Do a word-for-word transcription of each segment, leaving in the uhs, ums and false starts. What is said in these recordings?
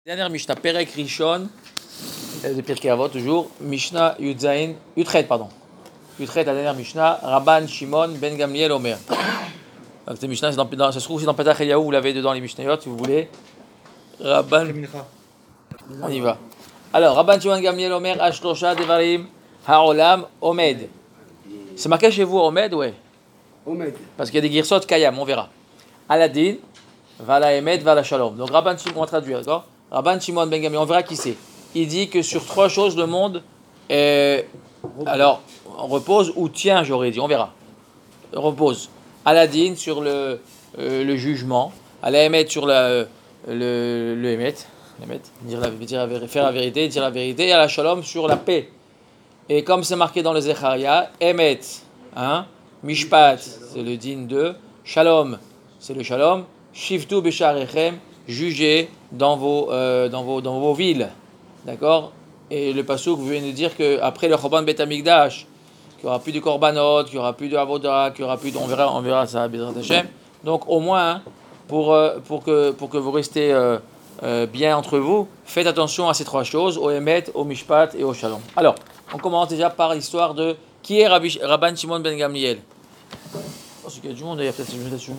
Dernière Mishnah, Perek Rishon, de Pirkei Avot toujours, Mishnah Yudzaïn, Yutret, pardon. Yutret, la dernière Mishnah, Rabban Shimon Ben Gamliel Omer. Donc, cette Mishnah, c'est dans, dans, ça se trouve aussi dans Petach Eliyahu, vous l'avez dedans les Mishnayot, si vous voulez. Rabban. On y va. Alors, Rabban Shimon Ben Gamliel Omer, Ashlosha Devarim, Haolam, Omed. C'est marqué chez vous, Omed, ouais. Omed. Parce qu'il y a des girsot Kayam, on verra. Aladin, Vala Emed, Vala Shalom. Donc, Rabban Shimon, on va traduire, d'accord? Rabban Shimon Ben Gamliel, on verra qui c'est. Il dit que sur trois choses, le monde est, alors, on repose ou tient, j'aurais dit, on verra. Repose. Aladin sur le, euh, le jugement. Ala Emet sur la, le, le Emet, dire la, dire la, faire la vérité, dire la vérité. Et Ala Shalom sur la paix. Et comme c'est marqué dans le Zecharia, Emet, hein, Mishpat, c'est le din de Shalom, c'est le Shalom. Shiftu Besharechem, jugez dans vos, euh, dans vos, dans vos villes. D'accord? Et le pasuk vient de dire qu'après le Choban Bet Amikdash, qu'il n'y aura plus de korbanot, qu'il n'y aura plus de avoda, qu'il n'y aura plus de... On verra, on verra ça à Bezrat Hashem. Donc au moins, pour, euh, pour, que, pour que vous restez euh, euh, bien entre vous, faites attention à ces trois choses, au Emet, au Mishpat et au Shalom. Alors, on commence déjà par l'histoire de qui est Rabbi, Rabban Shimon Ben Gamliel. Oh, c'est qu'il y a du monde, il y a peut-être...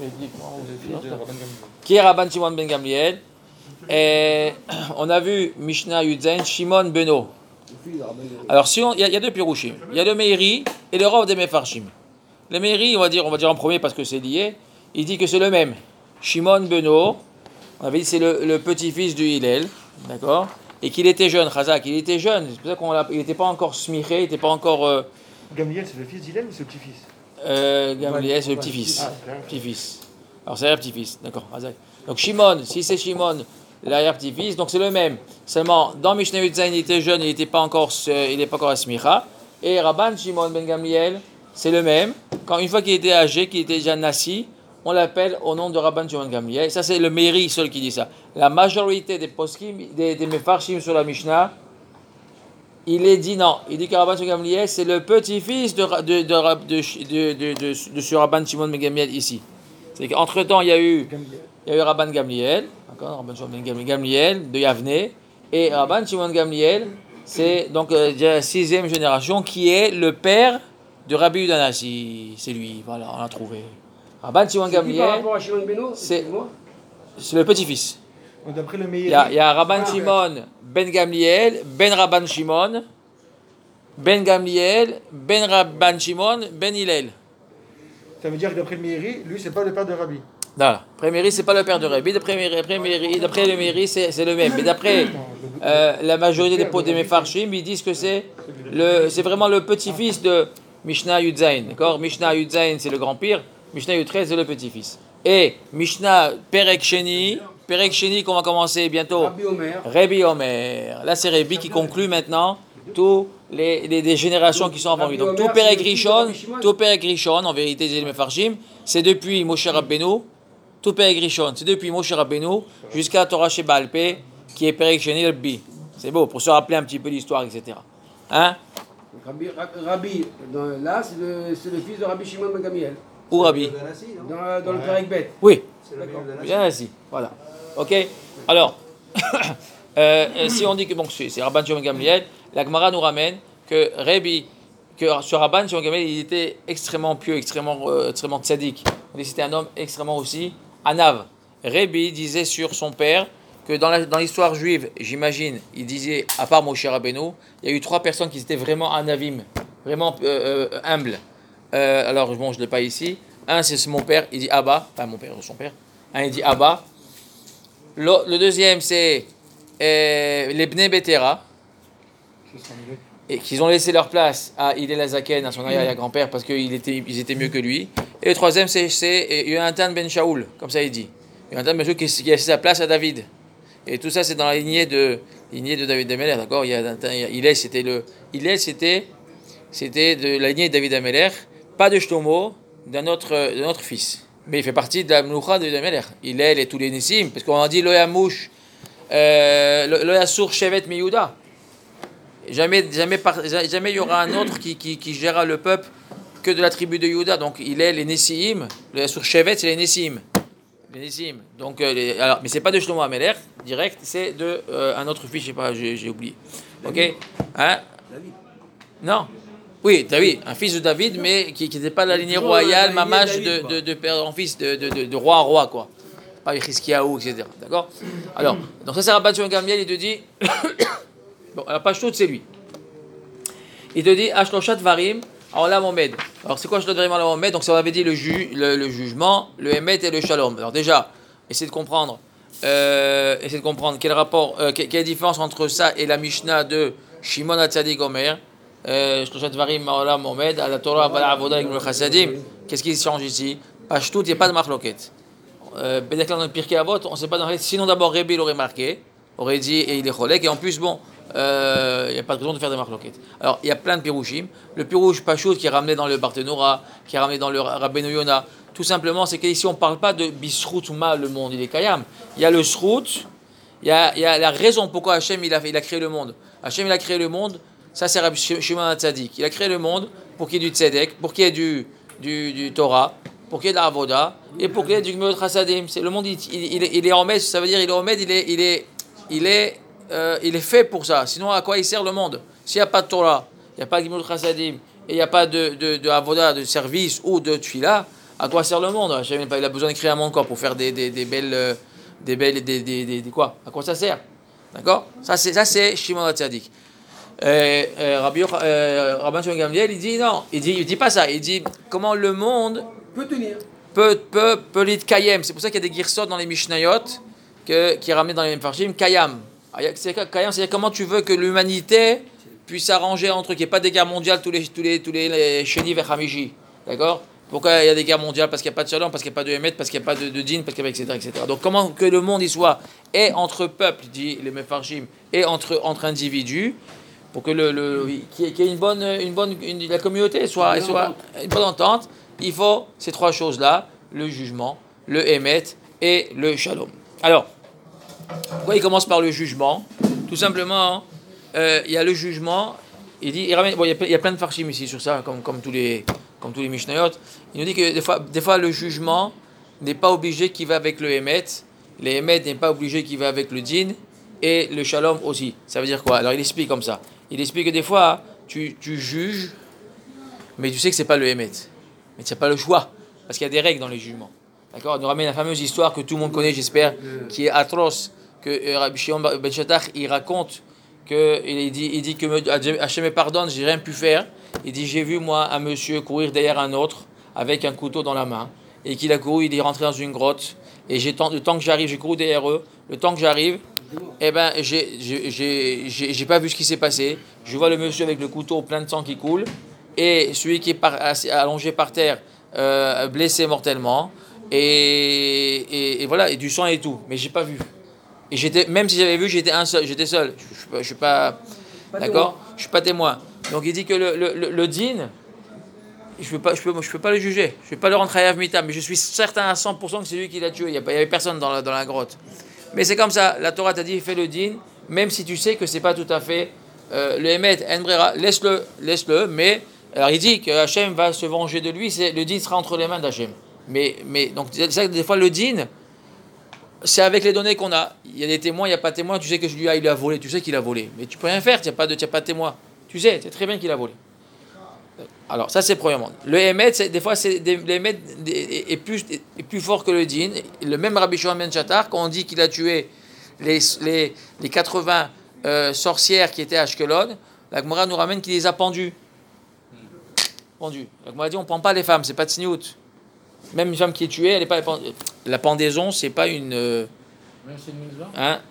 Qui est Rabban Shimon Ben Gamliel? Et on a vu Mishnah Yudzaïn, Shimon Beno. Alors, si on, il y, y a deux pirouchim. Il y a le Meiri et le Rav des Mefarshim. Le Meiri, on va dire, on va dire en premier parce que c'est lié. Il dit que c'est le même. Shimon Beno, on avait dit c'est le, le petit-fils du Hillel, d'accord, et qu'il était jeune. Chazak, il était jeune. C'est pour ça qu'on l'a, il n'était pas encore smiché, il n'était pas encore. Euh... Gamliel, c'est le fils d'Hillel ou c'est le petit-fils? euh, Gamliel, c'est le petit-fils. Ah, petit-fils. Alors c'est le petit-fils, d'accord. Chazak. Donc Shimon, si c'est Shimon, l'arrière-petit-fils, donc c'est le même. Seulement, dans Mishnah Yudzaïn, il était jeune, il n'était pas encore, il n'est pas encore à Smicha. Et Rabban Shimon Ben Gamliel, c'est le même. Quand une fois qu'il était âgé, qu'il était déjà nassi, on l'appelle au nom de Rabban Shimon Ben Gamliel. Ça, c'est le Meiri seul qui dit ça. La majorité des poskim, des, des Mefarshim sur la Mishnah, il est dit non. Il dit que Rabban Shimon Ben Gamliel, c'est le petit-fils de, de, de, de, de, de, de, de, de ce Rabban Shimon Ben Gamliel ici. C'est qu'entre-temps, il y a eu... Il y a eu Rabban Gamliel, d'accord, Rabban Shimon Ben Gamliel de Yavne, et Rabban Shimon Gamliel, c'est donc euh, la sixième génération qui est le père de Rabbi Yehuda Hanassi. C'est lui, voilà, on l'a trouvé. Rabban Shimon Gamliel, c'est, c'est le petit-fils. D'après le Meiri, il y a, il y a Rabban Shimon Ben Gamliel, Ben Rabban Shimon, Ben Gamliel, Ben Rabban Shimon, Ben Hillel. Ça veut dire que d'après le Meiri, lui, c'est pas le père de Rabbi. Non, d'après Meiri, c'est pas le père de Rabbi. D'après Meiri, d'après le Meiri, c'est, c'est le même. Mais d'après euh, la majorité des potes des Mefarshim, ils disent que c'est le, c'est vraiment le petit-fils de Mishnah Yudzaïn. D'accord? Mishnah Yudzaïn, c'est le grand-père. Mishnah Yudzaïn, c'est le petit-fils. Et Mishnah Perek Sheni, Perek Sheni qu'on va commencer bientôt. Rabbi Omer. Rabbi Omer. Là, c'est Rabbi qui conclut maintenant tous les, les, les générations qui sont avant lui. Donc tout Perek Rishon, tout Perek Rishon, en vérité, c'est les Mefarshim, c'est depuis Moshe Rabbeinu. Tout Perek Rishon, c'est depuis Moshe Rabbeinu jusqu'à Torah Sheba'al Peh, qui est Perek Sheni Rabbi. C'est beau, pour se rappeler un petit peu l'histoire, et cetera. Hein? Rabbi, Rabbi dans, là, c'est le, c'est le fils de Rabbi Shimon Ben Gamliel. Ou Rabbi? Dans, dans le Perek Bet. Oui. Bien ainsi. Voilà. Ok. Alors, euh, si on dit que bon, c'est, c'est Rabban Shimon Ben Gamliel, la Gemara nous ramène que Rabbi, que sur Rabban Shimon Ben Gamliel, il était extrêmement pieux, extrêmement, euh, extrêmement tzaddik. C'était un homme extrêmement aussi Anav. Rabbi disait sur son père que dans, la, dans l'histoire juive, j'imagine, il disait, à part Moshe Rabbeinu, il y a eu trois personnes qui étaient vraiment anavim, vraiment euh, euh, humbles. Euh, alors, bon, je ne l'ai pas ici. Un, c'est mon père, il dit Abba, pas mon père, son père. Un, il dit Abba. Le, le deuxième, c'est euh, les Bnei Betera, et qu'ils ont laissé leur place à Hillel Azaken, à son arrière-grand-père, parce qu'ils étaient, ils étaient mieux que lui. Et le troisième, c'est, c'est Yonatan ben Shaoul, comme ça il dit. Yonatan ben Shaoul qui, qui a laissé sa place à David. Et tout ça, c'est dans la lignée de, lignée de David Ameler, d'accord? Il y a, il y a Hillel, c'était le, Hillel, c'était, c'était de la lignée de David Ameler, pas de Shlomo, d'un autre, d'un autre fils. Mais il fait partie de la Mloucha de David Ameler. Hillel et tous les Nissim, parce qu'on a dit Lo Yamouch, euh, Lo Yasur Shevet Miyuda. Jamais, jamais, par, jamais il y aura un autre qui, qui, qui gérera le peuple que de la tribu de Yehuda. Donc il est les Nessiim, le sur Shevet, c'est les Nessiim. Les Nessiim. Donc, euh, les, alors, mais c'est pas de Shlomo Ameler, direct, c'est de euh, un autre fils, je sais pas, j'ai, j'ai oublié. Ok, hein? David. Non. Oui, David, un fils de David, mais qui n'était pas la lignée toujours royale, la lignée mamage David, de, quoi. de, de père en fils, de, de, de, de roi en roi, quoi. Pas Hiskiaou, et cetera. D'accord? Alors, donc ça c'est Rabban Shimon Gamliel, il te dit, bon, la page toute, c'est lui. Il te dit, Ashloshat Varim, en la Momed. Alors c'est quoi Ashloshat Varim en la Momed? Donc ça on avait dit le, ju, le, le jugement, le Emet et le Shalom. Alors déjà, essayez de comprendre, euh, essayez de comprendre quel rapport, euh, quelle, quelle différence entre ça et la Mishnah de Shimon Hatzadik Omer. Ashloshat Varim en la Momed, à la Torah, à la Avoda, avec le Chassadim. Qu'est-ce qui change ici? Pashtout, il n'y a pas de marloquette. Euh, Bédeklan dans le Pirkei Avot, on ne sait pas dans les... Sinon d'abord Rebbe l'aurait marqué, aurait dit et il est cholek, et en plus bon, il euh, n'y a pas de raison de faire des marloquettes. Alors il y a plein de pirouchim. Le pirouche Pachout qui est ramené dans le Barthénora, qui est ramené dans le Rabbeinu Yona, tout simplement c'est qu'ici on ne parle pas de Bisrout Ma, le monde, il est Kayam. Il y a le Srout, il y a, il y a la raison pourquoi Hachem il a, il a créé le monde. Hachem il a créé le monde, ça c'est Rabbi Shimon HaTzadik. Il a créé le monde pour qu'il y ait du Tzedek, pour qu'il y ait du, du, du Torah, pour qu'il y ait de la Avoda et pour qu'il y ait du Gmeot Chassadim. C'est le monde, il, il, il est en Med, ça veut dire il est en Med, il est, il est, il est, euh, il est fait pour ça. Sinon, à quoi il sert le monde? S'il n'y a pas de Torah, il n'y a pas de Gmeot Chassadim et il n'y a pas de, de, de Avoda, de service ou de Tfila, à quoi sert le monde? Il a besoin de créer un monde quoi, pour faire des, des, des belles, euh, des belles, des, des, des, des quoi? À quoi ça sert? D'accord? Ça c'est, ça c'est Shimon HaTzadik. Euh, euh, Rabbi euh, Rabban Shimon Gamliel, il dit non, il dit, il dit pas ça. Il dit comment le monde Peut tenir. peut peut peut l'être kayem. C'est pour ça qu'il y a des girsot dans les Mishnayot que qui est ramené dans les Mefarshim kayam. C'est kayam, c'est comment tu veux que l'humanité puisse s'arranger entre qu'il n'y ait pas des guerres mondiales tous les tous les tous les, les Sheni vers Hamiji. D'accord? Pourquoi il y a des guerres mondiales? Parce qu'il n'y a pas de shalom, parce qu'il n'y a pas de Emet, parce qu'il n'y a pas de, de din, parce qu'il y a et cetera et cetera. Donc comment que le monde y soit et entre peuples, dit les Mefarshim, et entre entre individus, pour que le, le qu'il y ait une bonne une bonne une, la communauté soit une soit une bonne entente, il faut ces trois choses là, le jugement, le Emet et le Shalom. Alors, pourquoi il commence par le jugement? Tout simplement, euh, il y a le jugement. Il dit, il, ramène, bon, il, y a, il y a plein de farshim ici sur ça, comme comme tous les comme tous les Mishnayot. Il nous dit que des fois des fois le jugement n'est pas obligé qu'il va avec le Emet, le Emet n'est pas obligé qu'il va avec le Din et le Shalom aussi. Ça veut dire quoi? Alors il explique comme ça. Il explique que des fois, tu, tu juges, mais tu sais que ce n'est pas le Emet. Mais tu n'as pas le choix, parce qu'il y a des règles dans les jugements. D'accord? On nous ramène la fameuse histoire que tout le monde connaît, j'espère, qui est atroce, que euh, Rabbi Shimon ben Shatach, il raconte, que, il, dit, il dit que Hachem me pardonne, j'ai rien pu faire. Il dit, j'ai vu moi un monsieur courir derrière un autre, avec un couteau dans la main, et qu'il a couru, il est rentré dans une grotte, et j'ai, le temps que j'arrive, j'ai couru derrière eux, le temps que j'arrive, eh ben, j'ai, j'ai, j'ai, j'ai, j'ai pas vu ce qui s'est passé. Je vois le monsieur avec le couteau plein de sang qui coule et celui qui est par, allongé par terre, euh, blessé mortellement. Et, et, et voilà, et du sang et tout. Mais j'ai pas vu. Et j'étais, même si j'avais vu, j'étais un seul, j'étais seul. Je, je, je suis pas, pas d'accord. Je suis pas témoin. Donc il dit que le le, le, le din, je peux pas, je peux, je peux pas le juger. Je peux pas le rentrer à Mita, mais je suis certain à cent pour cent que c'est lui qui l'a tué. Il y avait personne dans la, dans la grotte. Mais c'est comme ça, la Torah t'a dit, fais le din, même si tu sais que c'est pas tout à fait euh, le Emet, Enbrera, laisse-le, laisse-le, mais, alors il dit que Hachem va se venger de lui, c'est, le din sera entre les mains d'Hachem. Mais, mais, donc, c'est ça que des fois le din, c'est avec les données qu'on a. Il y a des témoins, il n'y a pas de témoins, tu sais que lui a, il a volé, tu sais qu'il a volé, mais tu peux rien faire, tu n'as pas de, tu n'as pas de témoin. Tu sais, c'est très bien qu'il a volé. Alors, ça, c'est premièrement. Le Emet, c'est, des fois, c'est des, le Emet est, est, plus, est plus fort que le Din. Le même Rabbi Shimon ben Shatach, quand on dit qu'il a tué les, les, les quatre-vingts euh, sorcières qui étaient à Ashkelon, la Gemara nous ramène qu'il les a pendues. Pendues. La Gemara dit on ne prend pas les femmes, c'est pas de sniout. Même une femme qui est tuée, elle est pas pendue. La pendaison, c'est pas une. Euh, hein?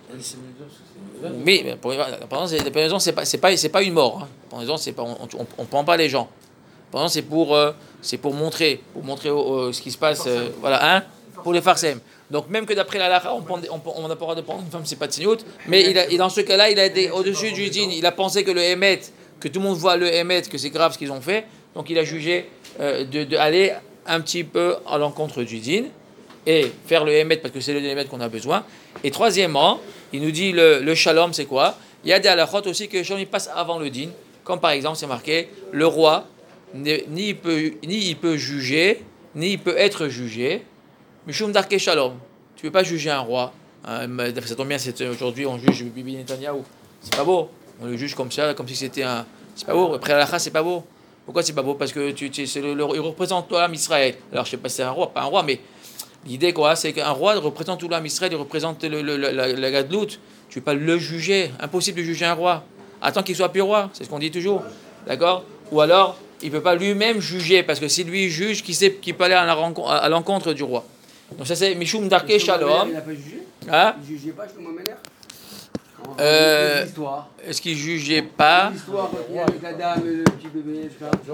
Oui, mais pour, la pendaison, c'est pas, c'est pas, c'est pas une mort. Hein. La pendaison, c'est pas, on ne prend pas les gens. Pendant c'est pour euh, c'est pour montrer pour montrer euh, ce qui se passe euh, voilà hein pour les farsem. Donc même que d'après la halakha on n'a on, on pas le droit de prendre une femme c'est pas tsignout, mais il a, et dans ce cas-là il a été au-dessus du din, il a pensé que le Emet, que tout le monde voit le Emet, que c'est grave ce qu'ils ont fait, donc il a jugé euh, de, de aller un petit peu à l'encontre du din et faire le Emet parce que c'est le Emet qu'on a besoin. Et troisièmement, il nous dit le, le shalom c'est quoi? Il y a des halakhot aussi que le shalom il passe avant le din, comme par exemple c'est marqué le roi Ni, ni, il peut, ni il peut juger, ni il peut être jugé. Mishum darke shalom. Tu ne peux pas juger un roi Euh, ça tombe bien, c'est, aujourd'hui on juge Bibi Netanyahou. C'est pas beau. On le juge comme ça, comme si c'était un. C'est pas beau. Après la halakha, c'est pas beau. Pourquoi c'est pas beau? Parce que tu, tu, c'est le, le, il représente tout l'âme Israël. Alors je sais pas si c'est un roi, pas un roi, mais l'idée quoi, c'est qu'un roi représente tout l'âme Israël, il représente le, le, le, la, la gadlout. Tu peux pas le juger. Impossible de juger un roi. Attends qu'il soit plus roi. C'est ce qu'on dit toujours. D'accord? Ou alors, il peut pas lui-même juger, parce que si lui juge, qui sait qui peut aller à, la rencontre, à l'encontre du roi. Donc ça c'est Mishum Darke Shalom. Il n'a pas jugé. Hein? Il ne jugeait pas Shlomo Ameler. Euh, L'histoire. Est-ce qu'il jugeait pas? L'histoire avec la dame et le petit bébé.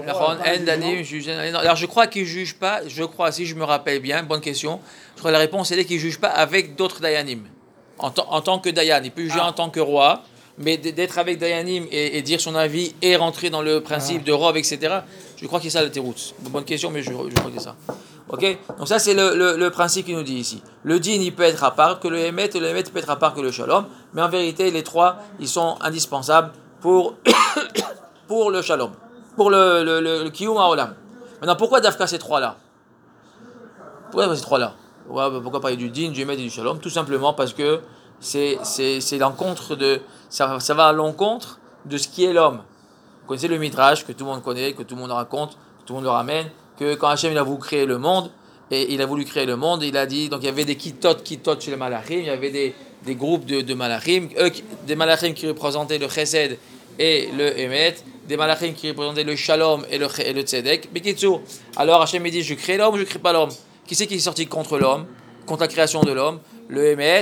Alors je crois qu'il ne juge pas, je crois, si je me rappelle bien, bonne question, je crois que la réponse est qu'il ne juge pas avec d'autres Dayanim. En, en tant que Dayan, il peut juger ah. en tant que roi, mais d'être avec Dayanim et, et dire son avis et rentrer dans le principe ah. de Rov, et cetera, je crois qu'il y a ça le Teroutz. Bonne question, mais je, je crois que c'est ça. Ok? Donc ça c'est le, le, le principe qu'il nous dit ici. Le din il peut être à part que le Emet, et le Emet peut être à part que le Shalom, mais en vérité les trois ils sont indispensables pour, pour le Shalom, pour le, le, le, le Kiyum HaOlam. Maintenant pourquoi Dafka ces trois-là? Pourquoi ces trois-là? Pourquoi parler du din, du Emet et du Shalom? Tout simplement parce que c'est, c'est, c'est l'encontre de, ça, ça va à l'encontre de ce qui est l'homme. Vous connaissez le Midrash que tout le monde connaît, que tout le monde raconte, que tout le monde le ramène, que quand Hachem il a voulu créer le monde, et il a voulu créer le monde, il a dit, donc il y avait des kitot, kitot chez les malachim, il y avait des, des groupes de, de malachim, eux, des malachim qui représentaient le chesed et le emet, des malachim qui représentaient le shalom et le, et le tzedek. Bekitsu, alors Hachem il dit, je crée l'homme ou je ne crée pas l'homme? Qui c'est qui est sorti contre l'homme, contre la création de l'homme? Le emet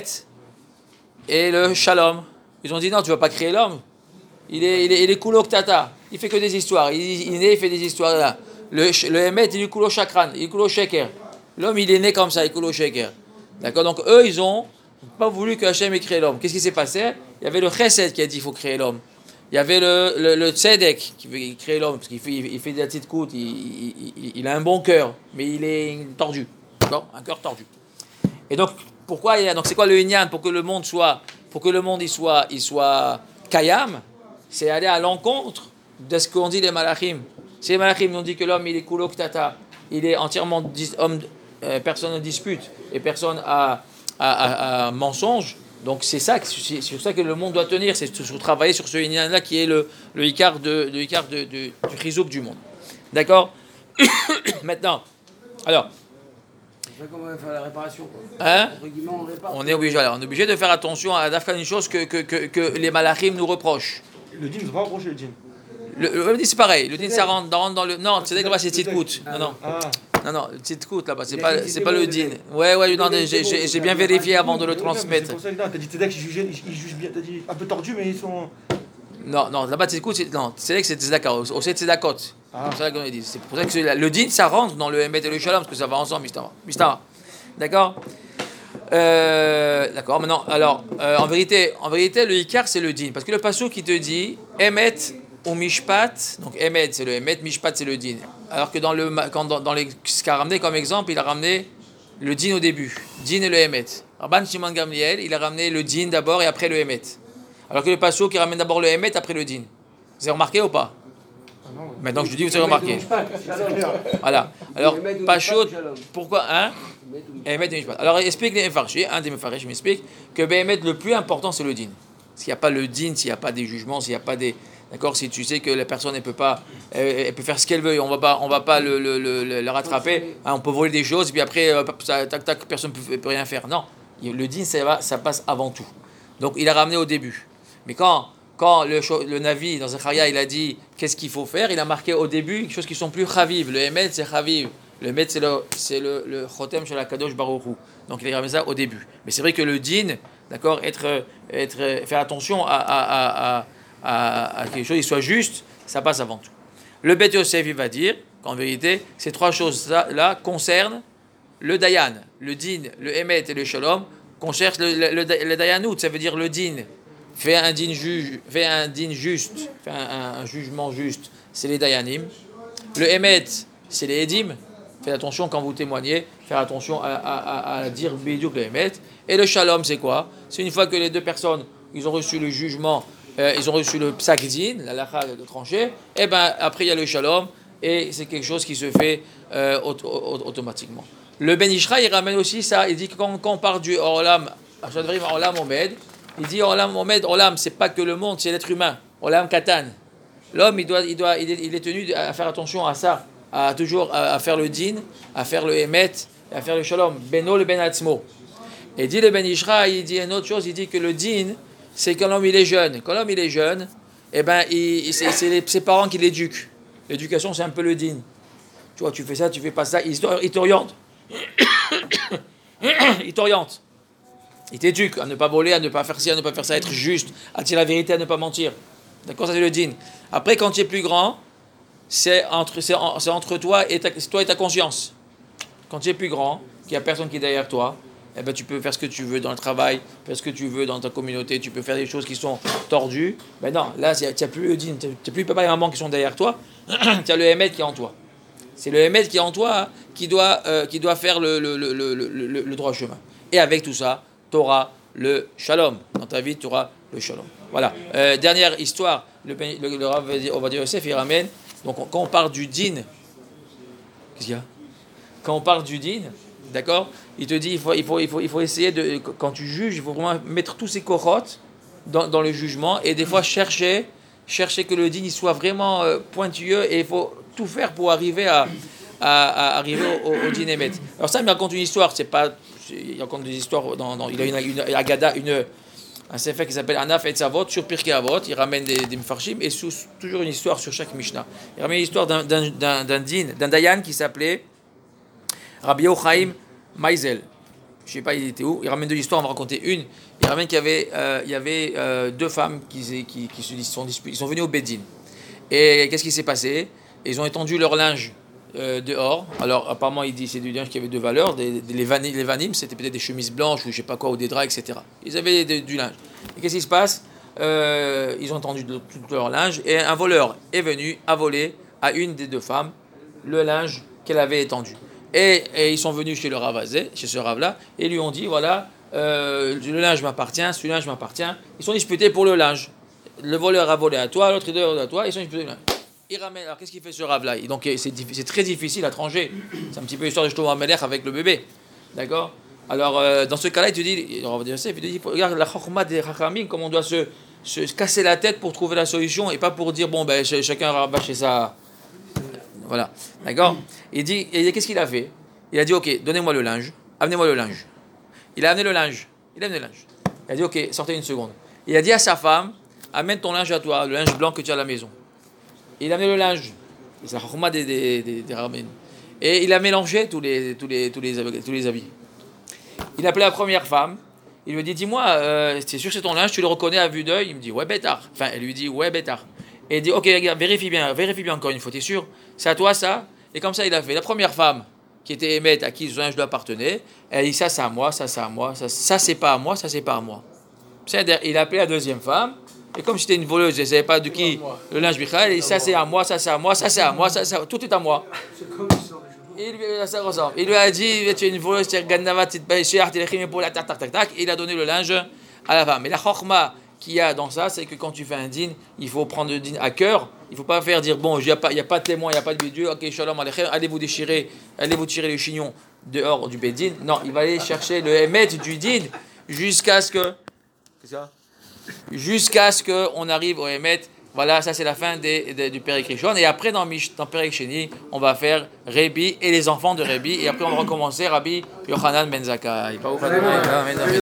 et le shalom. Ils ont dit, non, tu ne vas pas créer l'homme. Il est, il est, il est kulok tata. Il fait que des histoires. Il, il est né, il fait des histoires là. Le, le Emet, il est kulo chakran, il est kulo sheker. L'homme, il est né comme ça, il est kulo sheker. D'accord? Donc, eux, ils ont pas voulu que Hachem ait créé l'homme. Qu'est-ce qui s'est passé? Il y avait le chesed qui a dit qu'il faut créer l'homme. Il y avait le, le, le tzedek qui veut créer l'homme, parce qu'il fait, il fait de la petite coute, il, il, il, il a un bon cœur, mais il est tordu. D'accord? Un cœur tordu. Et donc, pourquoi il y a, donc c'est quoi le inyan? Pour que le monde soit, pour que le monde il soit, il soit kayam, c'est aller à l'encontre de ce qu'on dit les malachim. Si les malachim nous dit que l'homme il est kulok tata, il est entièrement dis, homme, euh, personne ne dispute et personne a, a, a, a mensonge, donc c'est ça, c'est sur ça que le monde doit tenir, c'est sur travailler sur ce inyan là qui est le le ikar de le ikar de, de, du chizouk du monde. D'accord? Maintenant, alors. Comment on va faire la réparation? Hein? On, on est obligé, alors, on est obligé de faire attention à Dafka, une chose que, que, que, que les malachim nous reprochent. Le din ne va pas reprocher le din. Le, le, le din c'est pareil, le din ça rentre dans, dans le. Non, c'est là-bas c'est tzidkout. Non, non. Ah. Non, non, le tzidkout là-bas, c'est pas, c'est pas le din. Ouais, ouais, non, j'ai, j'ai, j'ai bien vérifié avant de le transmettre. C'est pour ça que t'as dit tzedek, ils jugent, ils jugent bien, t'as dit un peu tordu, mais ils sont. Non, non, là-bas tzidkout, c'est. Non, tzedek c'est tzedakot, aussi tzedakot. Ah. C'est ça qu'on dit. C'est pour ça que le din ça rentre dans le emet et le shalom, parce que ça va ensemble, mistama. Mistama. D'accord? Euh, d'accord, maintenant, alors, euh, en vérité, en vérité, le ikar, c'est le din. Parce que le passou qui te dit, emet ou mishpat, donc emet, c'est le emet, mishpat, c'est le din. Alors que dans, le, quand, dans, dans les, ce qu'il a ramené comme exemple, il a ramené le din au début. Din et le emet. Rabban Shimon Gamliel, il a ramené le din d'abord et après le emet. Alors que le passou qui ramène d'abord le emet, après le din. Vous avez remarqué ou pas? Maintenant que je dis, vous avez remarqué. Voilà. Alors, Pashot, pourquoi, hein? Alors, explique les Mefarshim, un des Mefarshim m'explique que Béhémet, le plus important, c'est le din. S'il n'y a pas le din, s'il n'y a pas des jugements, s'il n'y a pas des. D'accord, si tu sais que la personne, elle peut pas. Elle, elle peut faire ce qu'elle veut et on va pas, on va pas le, le, le, le, le rattraper. Hein, on peut voler des choses et puis après, ça, tac, tac, personne ne peut, peut rien faire. Non. Le din, ça, va, ça passe avant tout. Donc, il a ramené au début. Mais quand. Quand le, le Navi, dans Zacharia, il a dit qu'est-ce qu'il faut faire, il a marqué au début quelque chose qui sont plus chaviv. Le Emet, c'est chaviv. Le Emet, c'est le, c'est le, le Chotem Shel HaKadosh Baruch Hu. Donc il a ramené ça au début. Mais c'est vrai que le din, d'accord, être, être, faire attention à, à, à, à, à quelque chose qui soit juste, ça passe avant tout. Le Bet Yosef, il va dire qu'en vérité, ces trois choses-là concernent le Dayan, le din, le Emet et le Shalom, qu'on cherche le, le, le, le Dayanout, ça veut dire le din. Fait un din juge, fait un din juste, fait un, un, un jugement juste, c'est les dayanim. Le emet, c'est les edim. Faites attention quand vous témoignez, faire attention à, à, à, à dire bidiouk le emet. Et le shalom, c'est quoi? C'est une fois que les deux personnes, ils ont reçu le jugement, euh, ils ont reçu le psak din, la lacha de trancher, et ben après il y a le shalom, et c'est quelque chose qui se fait euh, auto, auto, automatiquement. Le Ben Ishra, il ramène aussi ça, il dit que quand, quand on parle du Olam Ashadvarim Olam Omed. Il dit Olam Omed, Olam, c'est pas que le monde, c'est l'être humain. Olam Katan. L'homme, il, doit, il, doit, il, est, il est tenu à faire attention à ça, à toujours à, à faire le din, à faire le emet, à faire le shalom. Beno le ben atzmo. Et dit le Ben Ishra, il dit une autre chose, il dit que le din, c'est quand l'homme il est jeune. Quand l'homme il est jeune, eh ben, il, c'est, c'est les, ses parents qui l'éduquent. L'éducation, c'est un peu le din. Tu vois, tu fais ça, tu fais pas ça, il, il t'oriente. il t'oriente. Il t'éduque à ne pas voler, à ne pas faire ci, à ne pas faire ça, à être juste, à dire la vérité, à ne pas mentir. D'accord, ça c'est le din. Après, quand tu es plus grand, c'est entre, c'est, en, c'est entre toi et, ta, toi et ta conscience. Quand tu es plus grand, qu'il n'y a personne qui est derrière toi, eh ben, tu peux faire ce que tu veux dans le travail, faire ce que tu veux dans ta communauté, tu peux faire des choses qui sont tordues. Ben non, là, tu n'as plus le din, tu n'as plus papa et maman qui sont derrière toi, tu as le Hémet qui est en toi. C'est le Hémet qui est en toi hein, qui, doit, euh, qui doit faire le, le, le, le, le, le droit chemin. Et avec tout ça, tu auras le shalom. Dans ta vie, tu auras le shalom. Voilà. Euh, dernière histoire, le, le, le Rav Ovadia Yosef, il ramène, donc quand on parle du din, qu'est-ce qu'il y a ? Quand on parle du din, d'accord, il te dit il faut, il faut, il faut, il faut essayer de, quand tu juges, il faut vraiment mettre tous ces corottes dans, dans le jugement et des fois chercher, chercher que le din il soit vraiment euh, pointilleux et il faut tout faire pour arriver à, à, à arriver au, au, au din émet. Alors ça, il me raconte une histoire, c'est pas, il raconte des histoires, dans, dans, il a une, une, une agada, une, un sefer qui s'appelle Anaf et Tzavot sur Pirkei Avot, il ramène des, des Mefarshim et sous, toujours une histoire sur chaque Mishnah. Il ramène l'histoire d'un, d'un, d'un, d'un din, d'un dayan qui s'appelait Rabbi Yochaim Maisel. Je ne sais pas, il était où. Il ramène de l'histoire, on va raconter une. Il ramène qu'il y avait, euh, il y avait euh, deux femmes qui, qui, qui se sont disputées. Ils sont venus au Bédine. Et qu'est-ce qui s'est passé ? Ils ont étendu leur linge euh, dehors. Alors, apparemment, il dit c'est du linge qui avait deux valeurs. Des, des, les, vanim, les vanim, c'était peut-être des chemises blanches ou je ne sais pas quoi, ou des draps, et cetera. Ils avaient de, du linge. Et qu'est-ce qui se passe ? euh, Ils ont étendu tout leur linge. Et un voleur est venu à voler à une des deux femmes le linge qu'elle avait étendu. Et, et ils sont venus chez le Ravazé, chez ce Rav-là, et lui ont dit, voilà, euh, le linge m'appartient, ce linge m'appartient. Ils sont disputés pour le linge. Le voleur a volé à toi, l'autre est volé à toi, ils sont disputés pour le linge. Il ramène, alors qu'est-ce qu'il fait ce Rav-là ? Donc c'est, c'est très difficile à trancher. C'est un petit peu l'histoire de Shlomo HaMelech avec le bébé. D'accord ? Alors euh, dans ce cas-là, il te dit, il te dit, regarde la chokma des chachamim, comment on doit se, se casser la tête pour trouver la solution, et pas pour dire, bon, ben ch- chacun rabat chez sa... Voilà, d'accord ? Il dit, et qu'est-ce qu'il a fait ? Il a dit, ok, donnez-moi le linge, amenez-moi le linge. Il a amené le linge, il a amené le linge. Il a dit, ok, sortez une seconde. Il a dit à sa femme, amène ton linge à toi, le linge blanc que tu as à la maison. Il a amené le linge, c'est la chokma des, des, des, des rabbins. Et il a mélangé tous les, tous les, tous les, tous les habits. Il a appelé la première femme, il lui dit, dis-moi, euh, c'est sûr que c'est ton linge, tu le reconnais à vue d'œil ? Il me dit, ouais, bêtard. Enfin, elle lui dit, ouais, bêtard. Et il dit, ok, regarde, vérifie bien, vérifie bien encore une fois, t'es sûr ? C'est à toi ça ? Et comme ça, il a fait. La première femme, qui était Hémet, à qui ce linge lui appartenait, elle dit, ça c'est à moi, ça c'est à moi, ça, ça c'est pas à moi, ça c'est pas à moi. C'est-à-dire, il a appelé la deuxième femme, et comme c'était une voleuse, elle ne savait pas de qui le linge Michael, il dit, ça c'est à moi, ça c'est à moi, ça c'est à moi, ça c'est à moi, tout est à moi. Et il lui, ça ressemble. Il lui a dit, tu es une voleuse, tu es Gannava, tu es pour la tac tac tac tac, et il a donné le linge à la femme. Mais la chokma qu'il y a dans ça, c'est que quand tu fais un din, il faut prendre le din à cœur. Il ne faut pas faire dire, bon, il n'y a, a pas de témoin, il n'y a pas de bidule, ok, shalom alechem, allez vous déchirer, allez vous tirer le chignon dehors du bédin. Non, il va aller chercher le émet du din jusqu'à ce que, c'est ça jusqu'à ce qu'on arrive au émet. Voilà, ça c'est la fin des, des, du Perek Rishon. Et après, dans, dans Perek Sheni, on va faire Rébi et les enfants de Rébi. Et après, on va recommencer Rabbi Yochanan ben Zakkai.